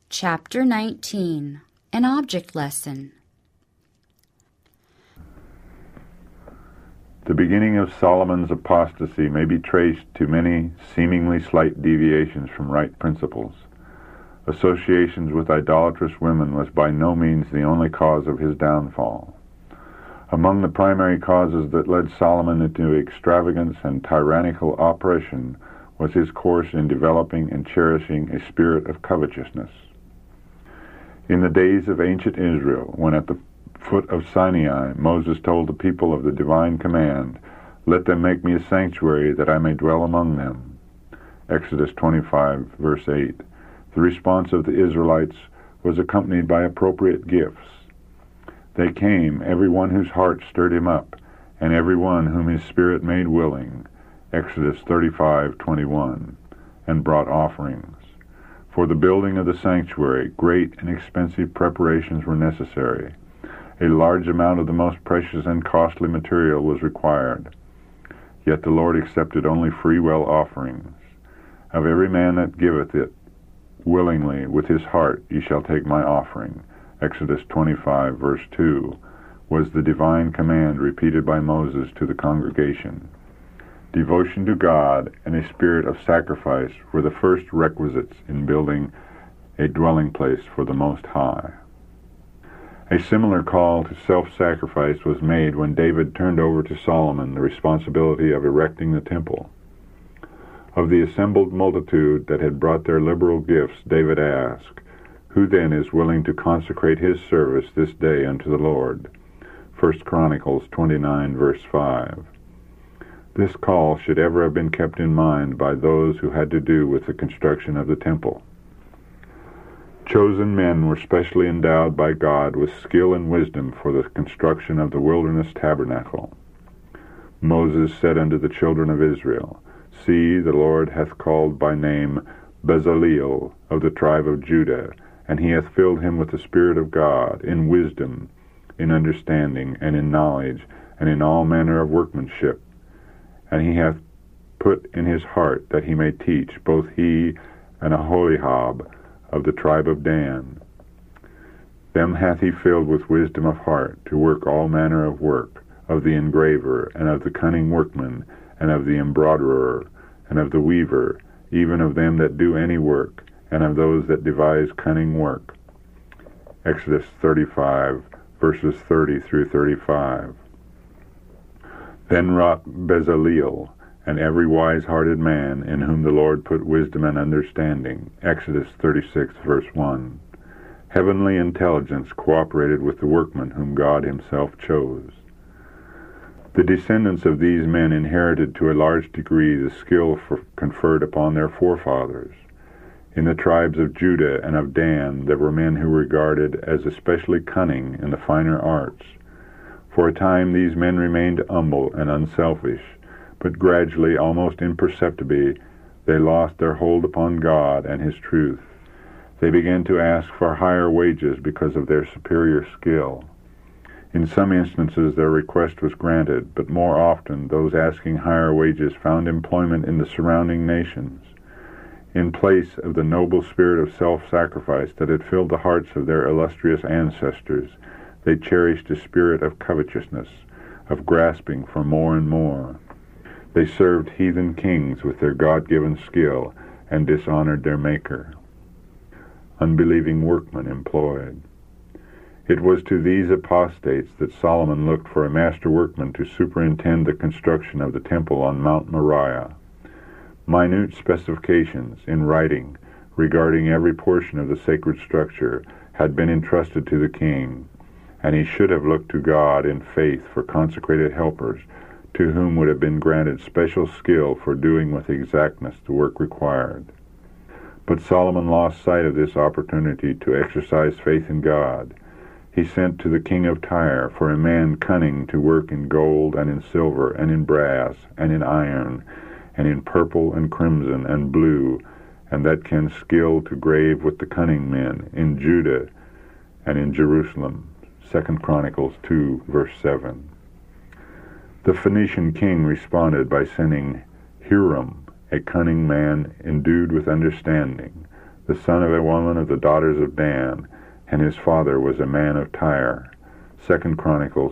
Chapter 19. An Object Lesson. The beginning of Solomon's apostasy may be traced to many seemingly slight deviations from right principles. Associations with idolatrous women was by no means the only cause of his downfall. Among the primary causes that led Solomon into extravagance and tyrannical oppression was his course in developing and cherishing a spirit of covetousness. In the days of ancient Israel, when at the foot of Sinai Moses told the people of the divine command, "Let them make me a sanctuary that I may dwell among them," Exodus 25, verse 8, the response of the Israelites was accompanied by appropriate gifts. They came, every one whose heart stirred him up, and every one whom his spirit made willing, Exodus 35:21, and brought offerings. For the building of the sanctuary, great and expensive preparations were necessary. A large amount of the most precious and costly material was required. Yet the Lord accepted only freewill offerings. Of every man that giveth it willingly with his heart ye shall take my offering, Exodus 25, verse 2, was the divine command repeated by Moses to the congregation. Devotion to God and a spirit of sacrifice were the first requisites in building a dwelling place for the Most High. A similar call to self-sacrifice was made when David turned over to Solomon the responsibility of erecting the temple. Of the assembled multitude that had brought their liberal gifts, David asked, "Who then is willing to consecrate his service this day unto the Lord?" 1 Chronicles 29, verse 5. This call should ever have been kept in mind by those who had to do with the construction of the temple. Chosen men were specially endowed by God with skill and wisdom for the construction of the wilderness tabernacle. Moses said unto the children of Israel, "See, the Lord hath called by name Bezaleel of the tribe of Judah, and he hath filled him with the Spirit of God, in wisdom, in understanding, and in knowledge, and in all manner of workmanship. And he hath put in his heart that he may teach, both he and Aholiab of the tribe of Dan. Them hath he filled with wisdom of heart, to work all manner of work, of the engraver, and of the cunning workman, and of the embroiderer, and of the weaver, even of them that do any work, and of those that devise cunning work." Exodus 35, verses 30 through 35. Then wrought Bezaleel, and every wise-hearted man, in whom the Lord put wisdom and understanding, Exodus 36, verse 1. Heavenly intelligence cooperated with the workmen whom God himself chose. The descendants of these men inherited to a large degree the skill conferred upon their forefathers. In the tribes of Judah and of Dan there were men who were regarded as especially cunning in the finer arts. For a time these men remained humble and unselfish, but gradually, almost imperceptibly, they lost their hold upon God and his truth. They began to ask for higher wages because of their superior skill. In some instances their request was granted, but more often those asking higher wages found employment in the surrounding nations. In place of the noble spirit of self-sacrifice that had filled the hearts of their illustrious ancestors, they cherished a spirit of covetousness, of grasping for more and more. They served heathen kings with their God-given skill and dishonored their Maker. Unbelieving workmen employed. It was to these apostates that Solomon looked for a master workman to superintend the construction of the temple on Mount Moriah. Minute specifications in writing regarding every portion of the sacred structure had been entrusted to the king, and he should have looked to God in faith for consecrated helpers, to whom would have been granted special skill for doing with exactness the work required. But Solomon lost sight of this opportunity to exercise faith in God. He sent to the king of Tyre for a man cunning to work in gold and in silver and in brass and in iron and in purple and crimson and blue, and that can skill to grave with the cunning men in Judah and in Jerusalem. 2 Chronicles 2, verse 7. The Phoenician king responded by sending Hiram, a cunning man endued with understanding, the son of a woman of the daughters of Dan, and his father was a man of Tyre. 2 Chronicles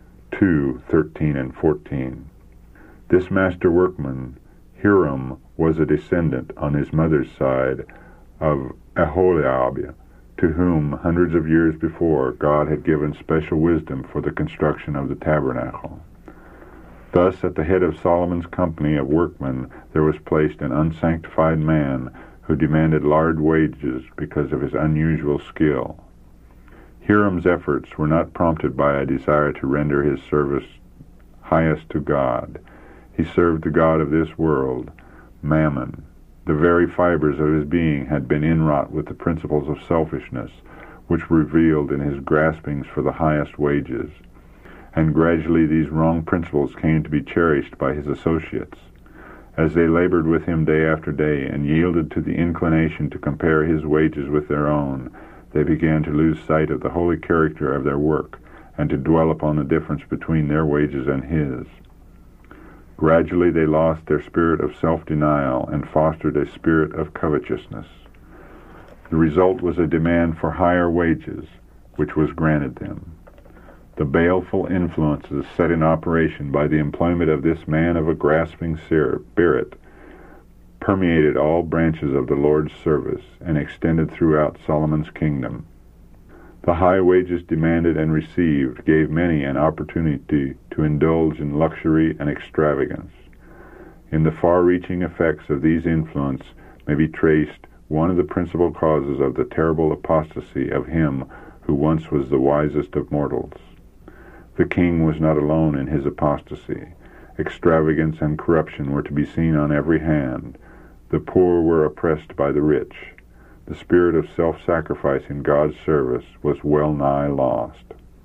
2:13 and 14. This master workman, Hiram, was a descendant on his mother's side of Aholiab, to whom hundreds of years before God had given special wisdom for the construction of the tabernacle. Thus, at the head of Solomon's company of workmen there was placed an unsanctified man who demanded large wages because of his unusual skill. Hiram's efforts were not prompted by a desire to render his service highest to God. He served the god of this world, Mammon. The very fibers of his being had been inwrought with the principles of selfishness, which were revealed in his graspings for the highest wages. And gradually these wrong principles came to be cherished by his associates. As they labored with him day after day and yielded to the inclination to compare his wages with their own, they began to lose sight of the holy character of their work and to dwell upon the difference between their wages and his. Gradually they lost their spirit of self-denial and fostered a spirit of covetousness. The result was a demand for higher wages, which was granted them. The baleful influences set in operation by the employment of this man of a grasping spirit permeated all branches of the Lord's service and extended throughout Solomon's kingdom. The high wages demanded and received gave many an opportunity to indulge in luxury and extravagance. In the far-reaching effects of these influences may be traced one of the principal causes of the terrible apostasy of him who once was the wisest of mortals. The king was not alone in his apostasy. Extravagance and corruption were to be seen on every hand. The poor were oppressed by the rich. The spirit of self-sacrifice in God's service was well nigh lost.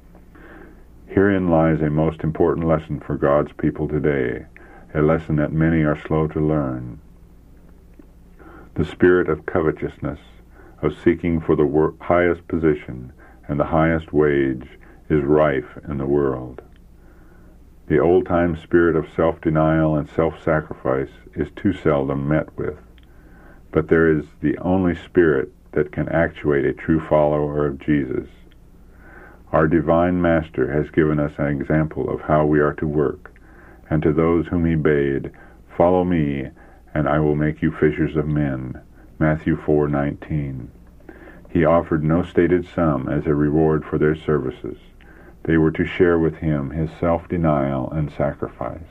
Herein lies a most important lesson for God's people today, a lesson that many are slow to learn. The spirit of covetousness, of seeking for the highest position and the highest wage, is rife in the world. The old-time spirit of self-denial and self-sacrifice is too seldom met with. But there is the only spirit that can actuate a true follower of Jesus. Our divine Master has given us an example of how we are to work, and to those whom he bade, "Follow me, and I will make you fishers of men." Matthew 4:19. He offered no stated sum as a reward for their services. They were to share with him his self-denial and sacrifice.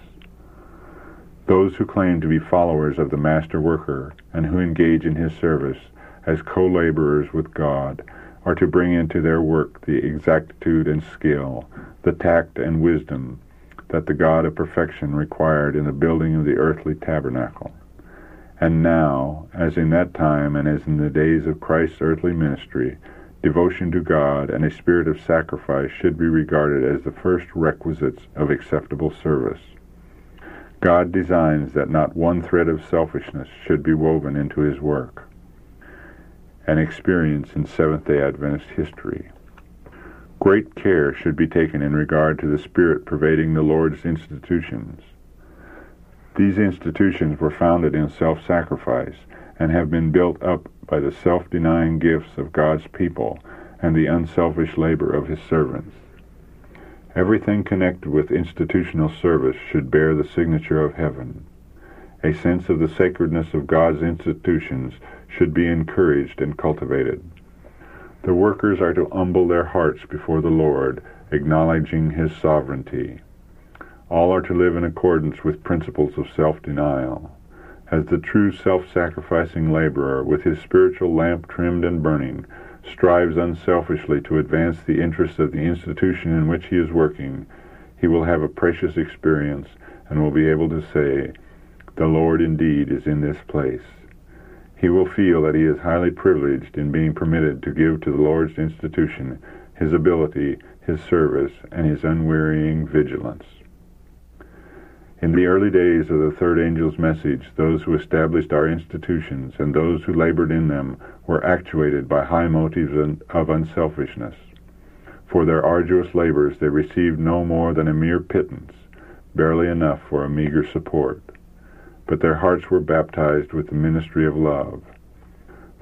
Those who claim to be followers of the Master Worker and who engage in his service as co-laborers with God are to bring into their work the exactitude and skill, the tact and wisdom that the God of perfection required in the building of the earthly tabernacle. And now, as in that time and as in the days of Christ's earthly ministry, devotion to God and a spirit of sacrifice should be regarded as the first requisites of acceptable service. God designs that not one thread of selfishness should be woven into his work. An experience in Seventh-day Adventist history. Great care should be taken in regard to the spirit pervading the Lord's institutions. These institutions were founded in self-sacrifice and have been built up by the self-denying gifts of God's people and the unselfish labor of his servants. Everything connected with institutional service should bear the signature of heaven. A sense of the sacredness of God's institutions should be encouraged and cultivated. The workers are to humble their hearts before the Lord, acknowledging his sovereignty. All are to live in accordance with principles of self-denial. As the true self-sacrificing laborer, with his spiritual lamp trimmed and burning, strives unselfishly to advance the interests of the institution in which he is working, he will have a precious experience and will be able to say, "The Lord indeed is in this place." He will feel that he is highly privileged in being permitted to give to the Lord's institution his ability, his service, and his unwearying vigilance. In the early days of the third angel's message, those who established our institutions and those who labored in them were actuated by high motives of unselfishness. For their arduous labors they received no more than a mere pittance, barely enough for a meager support. But their hearts were baptized with the ministry of love.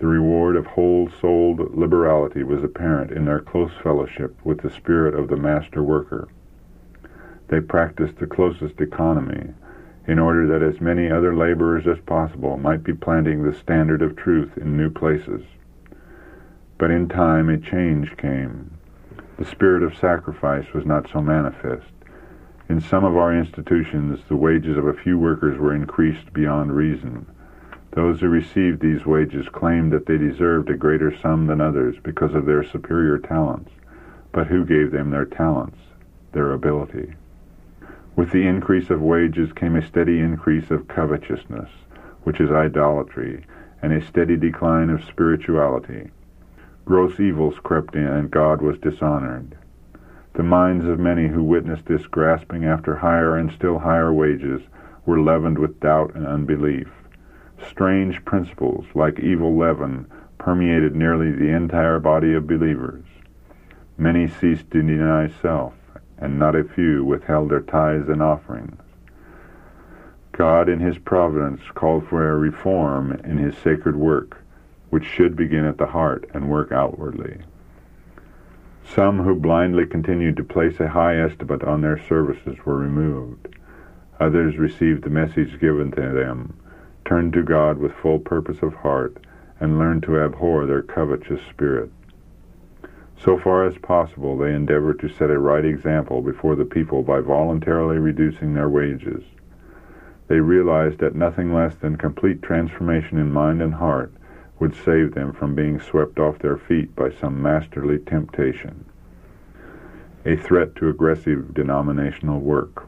The reward of whole-souled liberality was apparent in their close fellowship with the spirit of the master worker. They practiced the closest economy, in order that as many other laborers as possible might be planting the standard of truth in new places. But in time a change came. The spirit of sacrifice was not so manifest. In some of our institutions, the wages of a few workers were increased beyond reason. Those who received these wages claimed that they deserved a greater sum than others because of their superior talents. But who gave them their talents? Their ability. With the increase of wages came a steady increase of covetousness, which is idolatry, and a steady decline of spirituality. Gross evils crept in, and God was dishonored. The minds of many who witnessed this grasping after higher and still higher wages were leavened with doubt and unbelief. Strange principles, like evil leaven, permeated nearly the entire body of believers. Many ceased to deny self, and not a few withheld their tithes and offerings. God, in his providence, called for a reform in his sacred work, which should begin at the heart and work outwardly. Some who blindly continued to place a high estimate on their services were removed. Others received the message given to them, turned to God with full purpose of heart, and learned to abhor their covetous spirit. So far as possible, they endeavored to set a right example before the people by voluntarily reducing their wages. They realized that nothing less than complete transformation in mind and heart would save them from being swept off their feet by some masterly temptation, a threat to aggressive denominational work.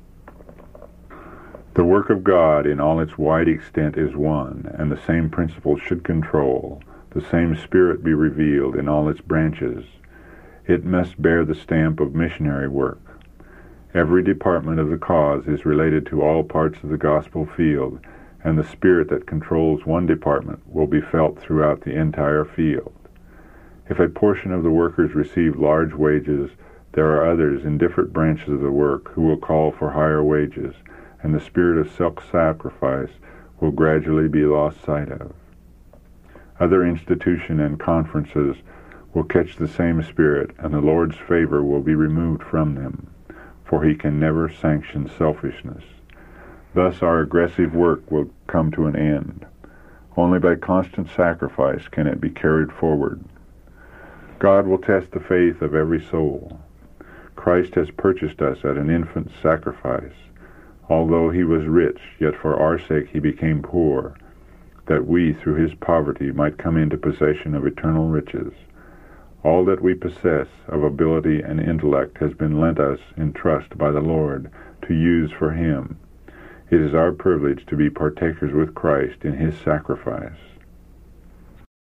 The work of God in all its wide extent is one, and the same principles should control, the same spirit be revealed in all its branches. It must bear the stamp of missionary work. Every department of the cause is related to all parts of the gospel field, and the spirit that controls one department will be felt throughout the entire field. If a portion of the workers receive large wages, there are others in different branches of the work who will call for higher wages, and the spirit of self-sacrifice will gradually be lost sight of. Other institutions and conferences will catch the same spirit, and the Lord's favor will be removed from them, for he can never sanction selfishness. Thus our aggressive work will come to an end. Only by constant sacrifice can it be carried forward. God will test the faith of every soul. Christ has purchased us at an infant sacrifice. Although he was rich, yet for our sake he became poor, that we, through his poverty, might come into possession of eternal riches. All that we possess of ability and intellect has been lent us in trust by the Lord to use for him. It is our privilege to be partakers with Christ in his sacrifice.